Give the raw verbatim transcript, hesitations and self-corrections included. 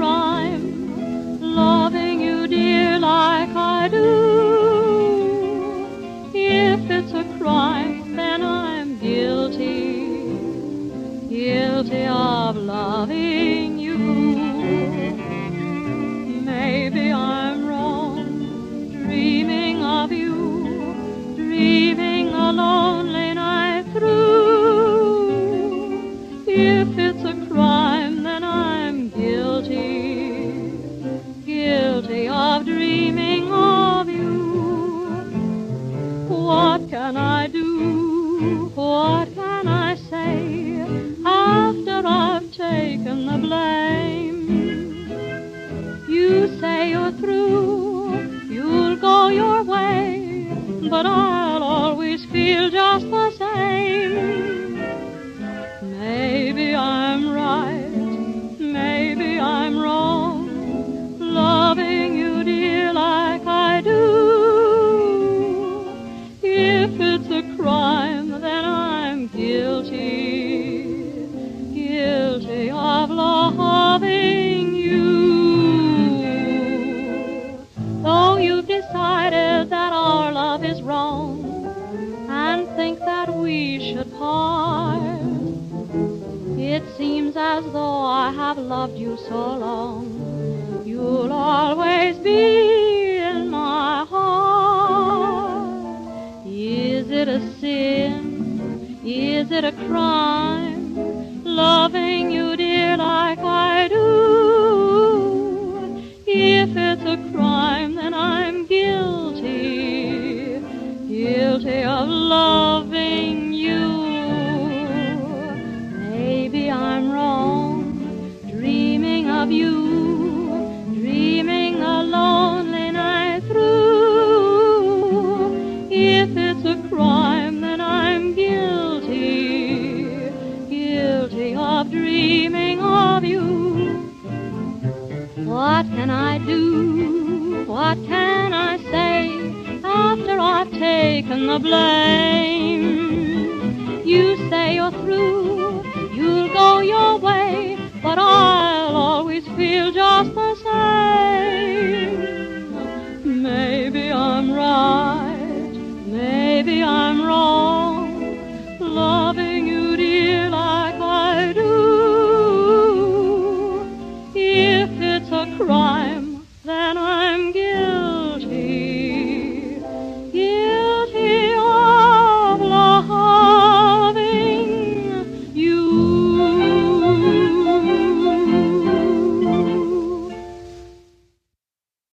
crime, loving you, dear, like I do. If it's a crime, then I'm guilty, guilty of loving you. Maybe I'm wrong, dreaming of you, dreaming a lonely night through. If it's a crime, then I'm guilty, guilty of dreaming of you. What can I do? What can I say after I've taken the blame? You say you're through, you'll go your way, but I'll always feel just the same. Maybe I'm right, maybe I'm wrong, loving you, dear, like I do. If it's a crime, then I'm guilty, guilty of loving you. Though you've decided that our love is wrong and think that we should part, it seems as though I have loved you so long, you'll always be in my heart. Is it a sin? Is it a crime? Loving you, dear, like I do. If it's a crime, then I'm guilty, guilty of loving you. Maybe I'm wrong, dreaming of you, dreaming a lonely night through. If it's a crime, then I'm guilty, guilty of dreaming of you. What can I do? What can I say after I've taken the blame? You say you're through, you'll go your way, but I'll always feel just the same. Maybe I'm right, maybe I'm wrong, loving you, dear, like I do. If it's a crime, then I